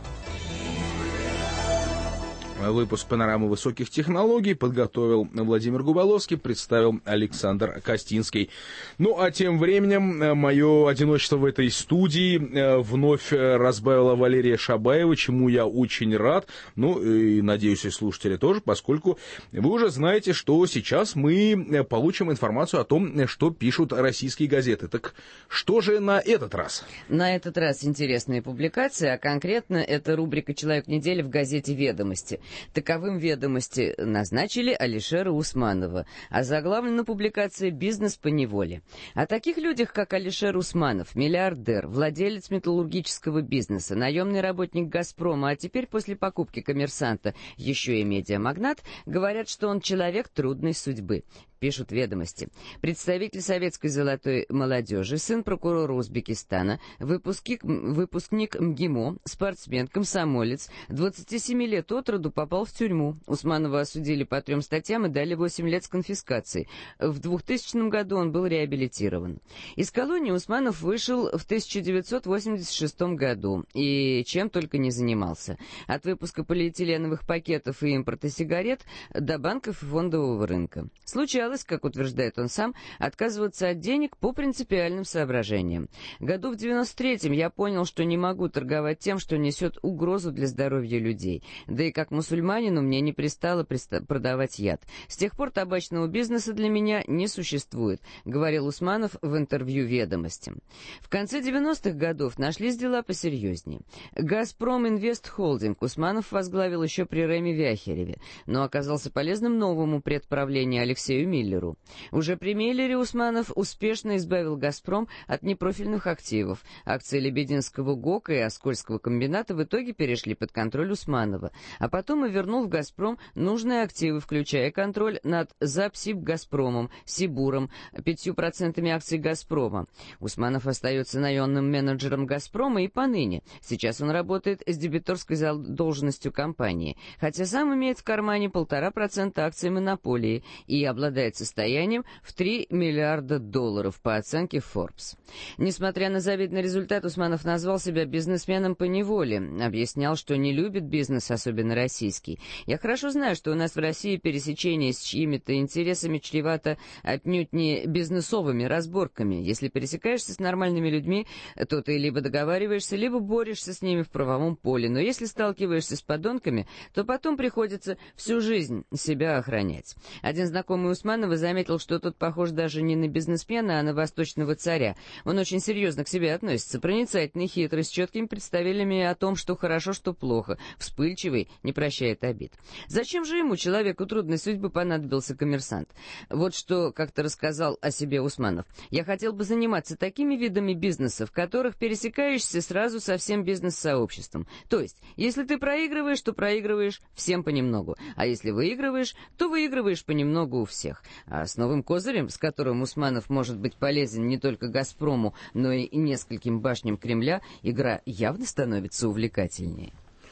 Выпуск «Панорамы высоких технологий» подготовил Владимир Губоловский, представил Александр Костинский. Ну, а тем временем мое одиночество в этой студии вновь разбавила Валерия Шабаева, чему я очень рад. Ну, и надеюсь, и слушатели тоже, поскольку вы уже знаете, что сейчас мы получим информацию о том, что пишут российские газеты. Так что же на этот раз?
На этот раз интересные публикации, а конкретно это рубрика «Человек недели» в газете «Ведомости». Таковым «Ведомости» назначили Алишера Усманова, а заглавлена публикация «Бизнес по неволе». О таких людях, как Алишер Усманов, миллиардер, владелец металлургического бизнеса, наемный работник «Газпрома», а теперь после покупки «Коммерсанта» еще и медиамагнат, говорят, что он человек трудной судьбы. Пишут «Ведомости». Представитель советской золотой молодежи, сын прокурора Узбекистана, выпускник, выпускник МГИМО, спортсмен, комсомолец, двадцати семи лет от роду попал в тюрьму. Усманова осудили по трем статьям и дали восемь лет с конфискацией. В двухтысячном году он был реабилитирован. Из колонии Усманов вышел в тысяча девятьсот восемьдесят шестом году и чем только не занимался. От выпуска полиэтиленовых пакетов и импорта сигарет до банков и фондового рынка. Случалось, как утверждает он сам, отказываться от денег по принципиальным соображениям. Году в девяносто третьем я понял, что не могу торговать тем, что несет угрозу для здоровья людей. Да и как мусульманину мне не пристало продавать яд. С тех пор табачного бизнеса для меня не существует, говорил Усманов в интервью «Ведомостям». В конце девяностых годов нашлись дела посерьезнее. «Газпром Инвест Холдинг» Усманов возглавил еще при Реме Вяхереве, но оказался полезным новому предправлению Алексею Миллеру. Уже при Миллере Усманов успешно избавил «Газпром» от непрофильных активов. Акции Лебединского ГОКа и Оскольского комбината в итоге перешли под контроль Усманова, а потом и вернул в «Газпром» нужные активы, включая контроль над Запсибгазпромом, Сибуром, пятью процентами акций «Газпрома». Усманов остается наемным менеджером «Газпрома» и поныне. Сейчас он работает с дебиторской задолженностью компании, хотя сам имеет в кармане полтора процента акций монополии и обладает состоянием в три миллиарда долларов по оценке Forbes. Несмотря на завидный результат, Усманов назвал себя бизнесменом по неволе, объяснял, что не любит бизнес, особенно российский. «Я хорошо знаю, что у нас в России пересечение с чьими-то интересами чревато отнюдь не бизнесовыми разборками. Если пересекаешься с нормальными людьми, то ты либо договариваешься, либо борешься с ними в правовом поле. Но если сталкиваешься с подонками, то потом приходится всю жизнь себя охранять». Один знакомый Усманова заметил, что тот похож даже не на бизнесмена, а на восточного царя. Он очень серьезно к себе относится, проницательный, хитрый, с четкими представлениями о том, что хорошо, что плохо, вспыльчивый, не прощает обид. Зачем же ему, человеку трудной судьбы, понадобился «Коммерсант»? Вот что как-то рассказал о себе Усманов. «Я хотел бы заниматься такими видами бизнеса, в которых пересекаешься сразу со всем бизнес-сообществом. То есть, если ты проигрываешь, то проигрываешь всем понемногу, а если выигрываешь, то выигрываешь понемногу у всех». А с новым козырем, с которым Усманов может быть полезен не только «Газпрому», но и нескольким башням Кремля, игра явно становится увлекательнее.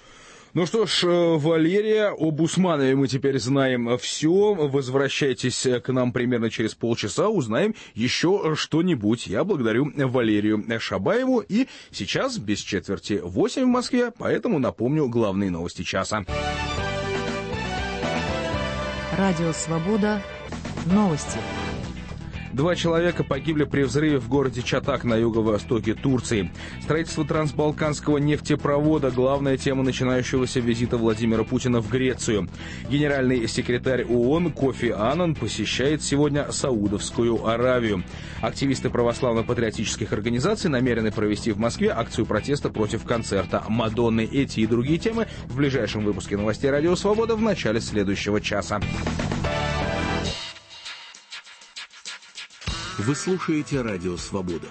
Ну что ж, Валерия, об Усманове мы теперь знаем все. Возвращайтесь к нам примерно через полчаса, узнаем еще что-нибудь. Я благодарю Валерию Шабаеву. И сейчас без четверти восемь в Москве, поэтому напомню главные новости часа.
Радио «Свобода». Новости.
Два человека погибли при взрыве в городе Чатак на юго-востоке Турции. Строительство трансбалканского нефтепровода – главная тема начинающегося визита Владимира Путина в Грецию. Генеральный секретарь ООН Кофи Аннан посещает сегодня Саудовскую Аравию. Активисты православно-патриотических организаций намерены провести в Москве акцию протеста против концерта Мадонны. Эти и другие темы в ближайшем выпуске новостей «Радио Свобода» в начале следующего часа.
Вы слушаете «Радио Свобода».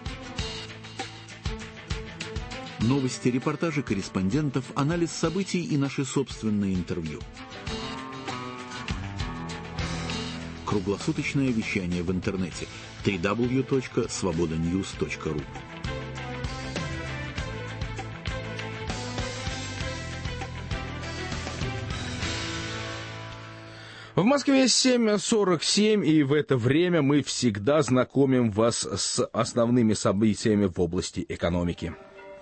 Новости, репортажи корреспондентов, анализ событий и наши собственные интервью. Круглосуточное вещание в интернете дабл ю дабл ю дабл ю точка свобода ньюс точка ру.
В Москве семь сорок семь, и в это время мы всегда знакомим вас с основными событиями в области экономики.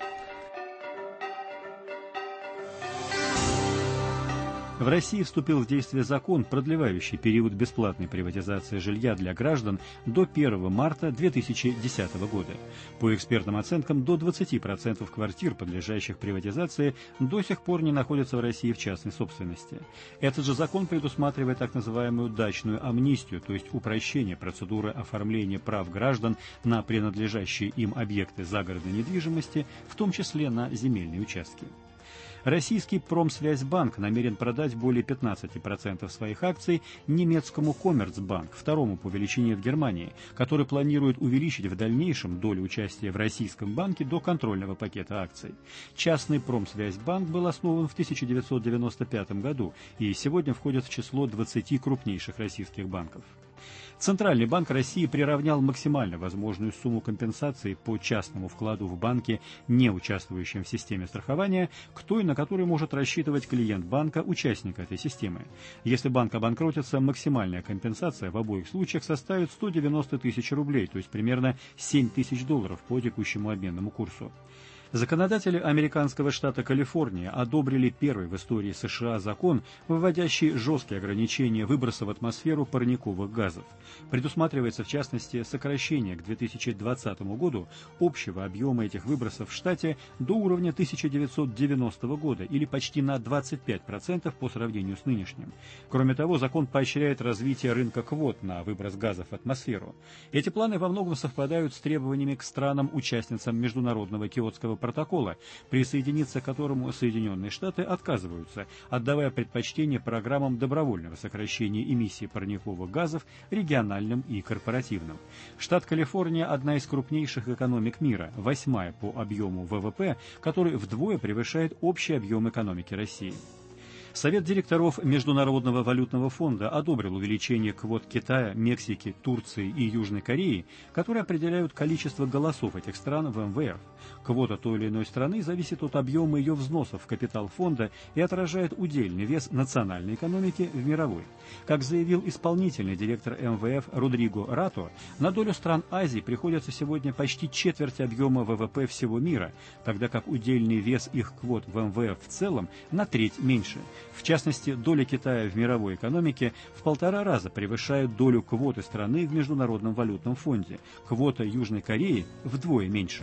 В России вступил в действие закон, продлевающий период бесплатной приватизации жилья для граждан до первого марта две тысячи десятого года. По экспертным оценкам, до двадцати процентов квартир, подлежащих приватизации, до сих пор не находятся в России в частной собственности. Этот же закон предусматривает так называемую дачную амнистию, то есть упрощение процедуры оформления прав граждан на принадлежащие им объекты загородной недвижимости, в том числе на земельные участки. Российский Промсвязьбанк намерен продать более пятнадцати процентов своих акций немецкому Коммерцбанк, второму по величине в Германии, который планирует увеличить в дальнейшем долю участия в российском банке до контрольного пакета акций. Частный Промсвязьбанк был основан в тысяча девятьсот девяносто пятом году и сегодня входит в число двадцати крупнейших российских банков. Центральный банк России приравнял максимально возможную сумму компенсации по частному вкладу в банке, не участвующем в системе страхования, к той, на которую может рассчитывать клиент банка, участника этой системы. Если банк обанкротится, максимальная компенсация в обоих случаях составит сто девяносто тысяч рублей, то есть примерно семь тысяч долларов по текущему обменному курсу. Законодатели американского штата Калифорния одобрили первый в истории США закон, вводящий жесткие ограничения выброса в атмосферу парниковых газов. Предусматривается, в частности, сокращение к две тысячи двадцатому году общего объема этих выбросов в штате до уровня тысяча девятьсот девяностого года или почти на двадцать пять процентов по сравнению с нынешним. Кроме того, закон поощряет развитие рынка квот на выброс газов в атмосферу. Эти планы во многом совпадают с требованиями к странам-участницам Международного Киотского протокола, присоединиться к которому Соединенные Штаты отказываются, отдавая предпочтение программам добровольного сокращения эмиссий парниковых газов региональным и корпоративным. Штат Калифорния – одна из крупнейших экономик мира, восьмая по объему ВВП, который вдвое превышает общий объем экономики России. Совет директоров Международного валютного фонда одобрил увеличение квот Китая, Мексики, Турции и Южной Кореи, которые определяют количество голосов этих стран в эм вэ эф. Квота той или иной страны зависит от объема ее взносов в капитал фонда и отражает удельный вес национальной экономики в мировой. Как заявил исполнительный директор эм вэ эф Родриго Рато, на долю стран Азии приходится сегодня почти четверть объема ВВП всего мира, тогда как удельный вес их квот в эм вэ эф в целом на треть меньше. В частности, доля Китая в мировой экономике в полтора раза превышает долю квоты страны в Международном валютном фонде. Квота Южной Кореи вдвое меньше.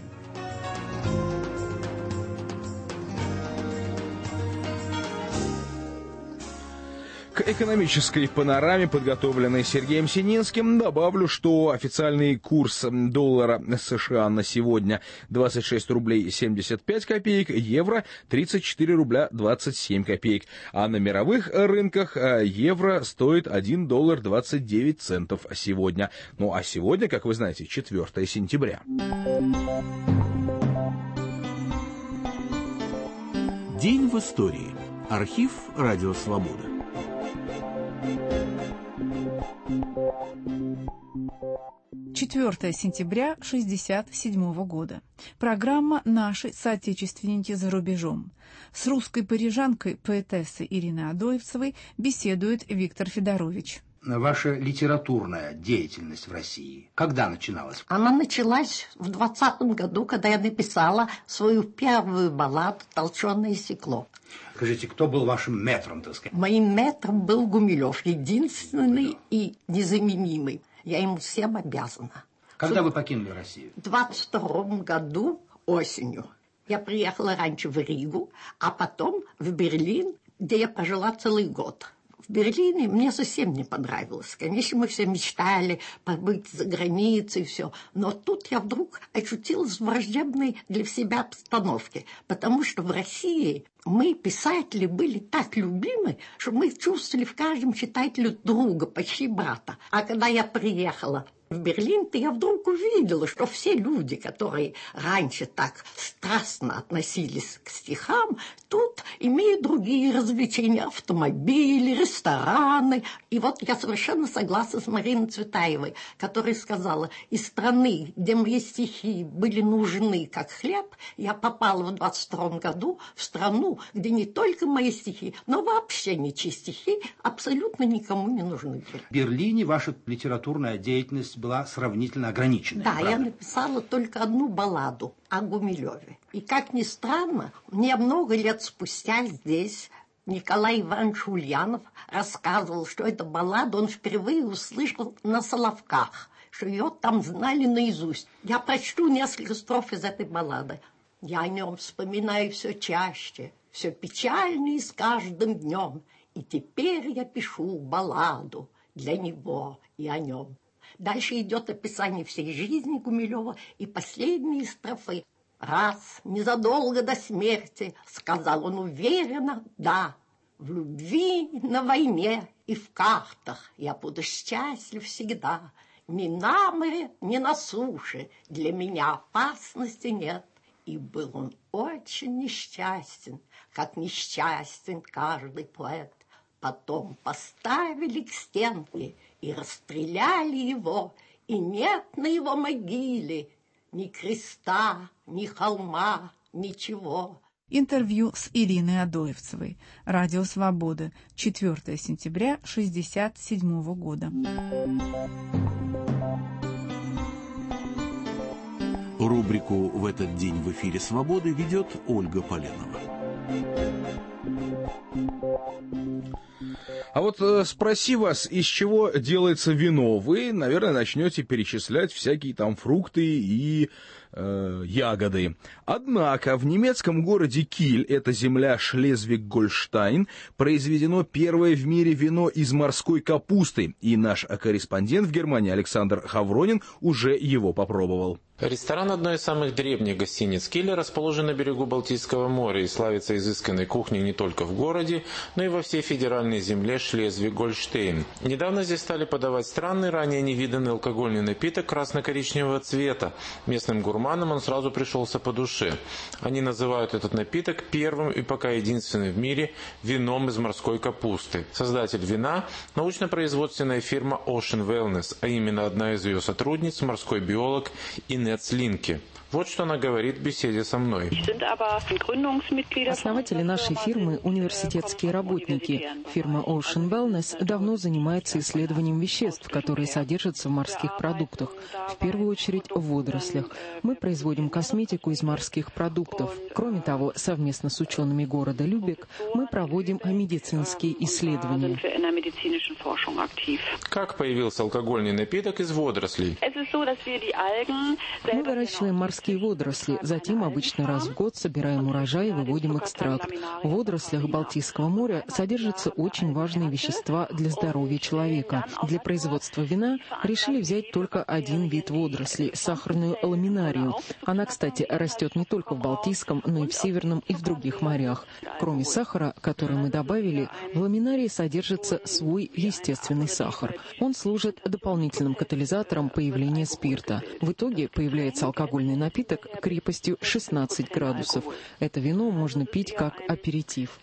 К экономической панораме, подготовленной Сергеем Сининским, добавлю, что официальный курс доллара США на сегодня двадцать шесть рублей семьдесят пять копеек, евро тридцать четыре рубля двадцать семь копеек, а на мировых рынках евро стоит один доллар двадцать девять центов сегодня. Ну а сегодня, как вы знаете, четвёртое сентября.
День в истории. Архив «Радио Свобода».
четвёртое сентября шестьдесят седьмого года. Программа «Наши соотечественники за рубежом». С русской парижанкой, поэтессой Ириной Адоевцевой беседует Виктор Федорович.
Ваша литературная деятельность в России когда начиналась?
Она началась в двадцатом году, когда я написала свою первую балладу «Толченое стекло».
Скажите, кто был вашим мэтром, так сказать?
Моим мэтром был Гумилев, единственный и незаменимый. Я ему всем обязана.
Когда вы покинули Россию?
В двадцать втором году осенью. Я приехала раньше в Ригу, а потом в Берлин, где я прожила целый год. В Берлине мне совсем не понравилось. Конечно, мы все мечтали побыть за границей и все. Но тут я вдруг очутилась в враждебной для себя обстановке. Потому что в России мы, писатели, были так любимы, что мы чувствовали в каждом читателе друга, почти брата. А когда я приехала в Берлин-то, я вдруг увидела, что все люди, которые раньше так страстно относились к стихам, тут имеют другие развлечения: автомобили, рестораны. И вот я совершенно согласна с Мариной Цветаевой, которая сказала: из страны, где мои стихи были нужны как хлеб, я попала в двадцать втором году в страну, где не только мои стихи, но вообще ничьи стихи абсолютно никому не нужны были.
В Берлине ваша литературная деятельность была сравнительно ограниченной.
Да,
правда?
я написала только одну балладу о Гумилеве. И, как ни странно, мне много лет спустя здесь Николай Иванович Ульянов рассказывал, что эту балладу он впервые услышал на Соловках, что ее там знали наизусть. Я прочту несколько строф из этой баллады. Я о нем вспоминаю все чаще, все печальнее с каждым днем. И теперь я пишу балладу для него и о нем. Дальше идет описание всей жизни Гумилева и последние строфы. «Раз, незадолго до смерти, — сказал он уверенно, — да, в любви, на войне и в картах я буду счастлив всегда. Ни на море, ни на суше для меня опасности нет». И был он очень несчастен, как несчастен каждый поэт. Потом поставили к стенке и расстреляли его, и нет на его могиле ни креста, ни холма, ничего.
Интервью с Ириной Адоевцевой. Радио «Свобода». четвёртого сентября шестьдесят седьмого года.
Рубрику «В этот день в эфире «Свободы» ведет Ольга Поленова.
А вот э, спроси вас, из чего делается вино, вы, наверное, начнете перечислять всякие там фрукты и э, ягоды. Однако в немецком городе Киль, это земля Шлезвиг-Гольштайн, произведено первое в мире вино из морской капусты, и наш корреспондент в Германии Александр Хавронин уже его попробовал.
Ресторан одной из самых древних гостиниц Киля расположен на берегу Балтийского моря и славится изысканной кухней не только в городе, но и во всей федеральной земле Шлезвиг-Гольштейн. Недавно здесь стали подавать странный, ранее невиданный алкогольный напиток красно-коричневого цвета. Местным гурманам он сразу пришелся по душе. Они называют этот напиток первым и пока единственным в мире вином из морской капусты. Создатель вина – научно-производственная фирма Ocean Wellness, а именно одна из ее сотрудниц – морской биолог Инесса Линке. Вот что она говорит в беседе со мной.
Основатели нашей фирмы – университетские работники. Фирма Ocean Wellness давно занимается исследованием веществ, которые содержатся в морских продуктах, в первую очередь в водорослях. Мы производим косметику из морских продуктов. Кроме того, совместно с учеными города Любек мы проводим медицинские исследования.
Как появился алкогольный напиток из водорослей?
Мы выращиваем морские водоросли, затем обычно раз в год собираем урожай и выводим экстракт. В водорослях Балтийского моря содержатся очень важные вещества для здоровья человека. Для производства вина решили взять только один вид водорослей – сахарную ламинарию. Она, кстати, растет не только в Балтийском, но и в Северном и в других морях. Кроме сахара, который мы добавили, в ламинарии содержится свой естественный сахар. Он служит дополнительным катализатором появления спирта. В итоге появляется алкогольный напиток крепостью шестнадцать градусов. Это вино можно пить как аперитив.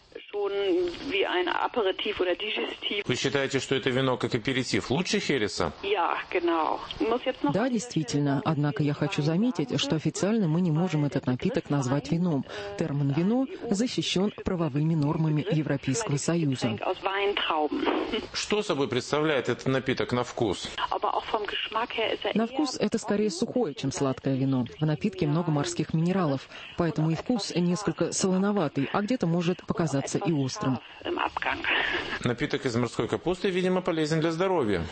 Вы считаете, что это вино как аперитив лучше хереса?
Да, действительно. Однако я хочу заметить, что официально мы не можем этот напиток назвать вином. Термин «вино» защищен правовыми нормами Европейского Союза.
Что собой представляет этот напиток на вкус?
На вкус это скорее сухое, чем сладкое вино. В напитке много морских минералов, поэтому и вкус несколько солоноватый, а где-то может показаться и острым.
Напиток из морской капусты, видимо, полезен для здоровья.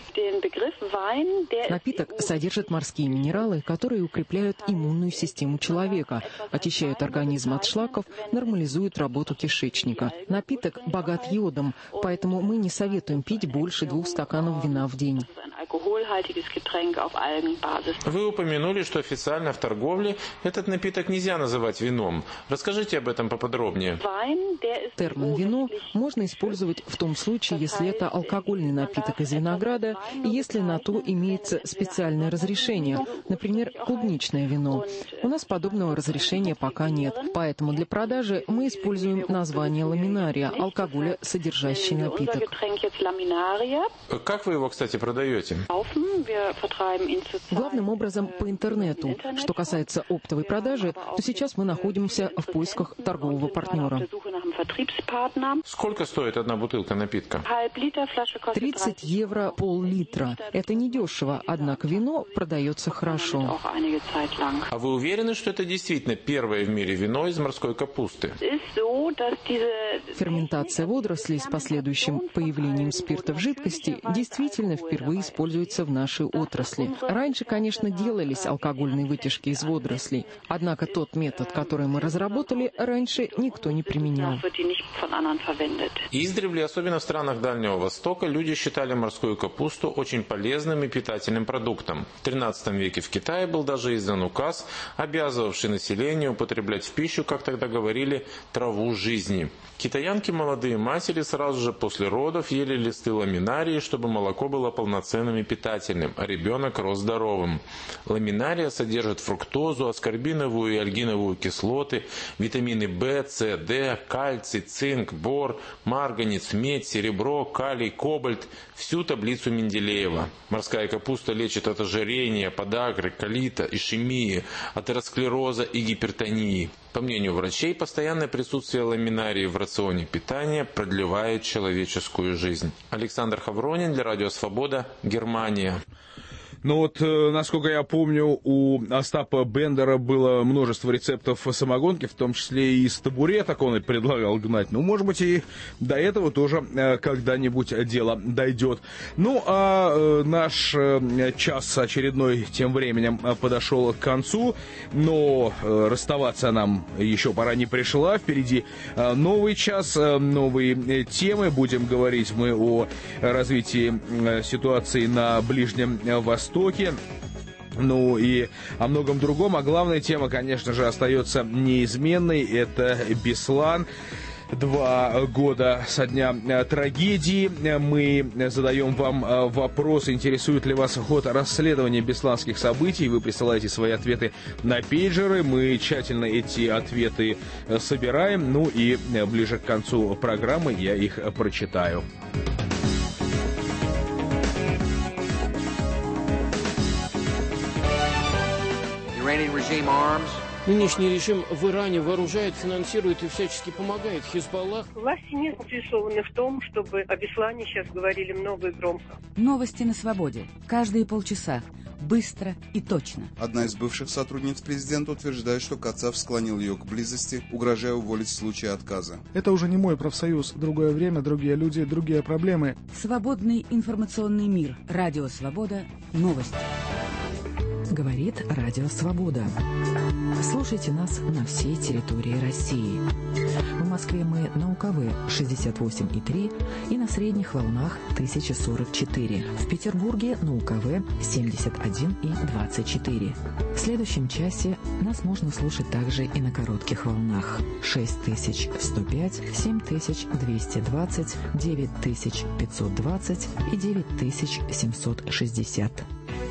Напиток содержит морские минералы, которые укрепляют иммунную систему человека, очищают организм от шлаков, нормализуют работу кишечника. Напиток богат йодом, поэтому мы не советуем пить больше двух стаканов вина в день.
Вы упомянули, что официально в торговле этот напиток нельзя называть вином. Расскажите об этом поподробнее.
Термин «вино» можно использовать в том случае, если это алкогольный напиток из винограда и если на то имеется специальное разрешение, например, клубничное вино. У нас подобного разрешения пока нет, поэтому для продажи мы используем название ламинария, алкоголя содержащий напиток.
Как вы его, кстати, продаете?
Главным образом по интернету. Что касается оптовой продажи, то сейчас мы находимся в поисках торгового партнера.
Сколько стоит одна бутылка напитка?
тридцать евро пол-литра. Это недешево, однако вино продается хорошо.
А вы уверены, что это действительно первое в мире вино из морской капусты?
Ферментация водорослей с последующим появлением спирта в жидкости действительно впервые используется в нашей отрасли. Раньше, конечно, делались алкогольные вытяжки из водорослей, однако тот метод, который мы разработали, раньше никто не применял.
Издревле, особенно в странах Дальнего Востока, люди считали морскую капусту очень полезным и питательным продуктом. В тринадцатом веке в Китае был даже издан указ, обязывавший население употреблять в пищу, как тогда говорили, траву жизни. Китаянки, молодые матери, сразу же после родов ели листы ламинарии, чтобы молоко было полноценным и питательным, а ребенок рос здоровым. Ламинария содержит фруктозу, аскорбиновую и альгиновую кислоты, витамины В, С, Д, кальций, цинк, бор, марганец, медь, серебро, калий, кобальт – всю таблицу Менделеева. Морская капуста лечит от ожирения, подагры, колита, ишемии, атеросклероза и гипертонии. По мнению врачей, постоянное присутствие ламинарии в рационе питания продлевает человеческую жизнь. Александр Хавронин для Радио Свобода, Германия.
Ну вот, насколько я помню, у Остапа Бендера было множество рецептов самогонки, в том числе и из табуреток он и предлагал гнать. Ну, может быть, и до этого тоже когда-нибудь дело дойдет. Ну, а наш час очередной тем временем подошел к концу, но расставаться нам еще пора не пришла. Впереди новый час, новые темы. Будем говорить мы о развитии ситуации на Ближнем Востоке. Ну и о многом другом. А главная тема, конечно же, остается неизменной. Это Беслан. Два года со дня трагедии. Мы задаем вам вопрос, интересует ли вас ход расследования бесланских событий. Вы присылаете свои ответы на пейджеры. Мы тщательно эти ответы собираем. Ну и ближе к концу программы я их прочитаю.
Нынешний режим в Иране вооружает, финансирует и всячески помогает Хизбаллах.
Власти не заинтересованы в том, чтобы о Беслане сейчас говорили много и громко.
Новости на свободе. Каждые полчаса. Быстро и точно.
Одна из бывших сотрудниц президента утверждает, что Кацав склонил ее к близости, угрожая уволить в случае отказа.
Это уже не мой профсоюз. Другое время, другие люди, другие проблемы.
Свободный информационный мир. Радио Свобода. Новости.
Говорит Радио Свобода. Слушайте нас на всей территории России. В Москве мы на УКВ шестьдесят восемь и три и на средних волнах тысяча сорок четыре. В Петербурге на УКВ семьдесят один и двадцать четыре. В следующем часе нас можно слушать также и на коротких волнах шесть тысяч сто пять, семь тысяч двести двадцать, девять тысяч пятьсот двадцать и девять тысяч семьсот шестьдесят.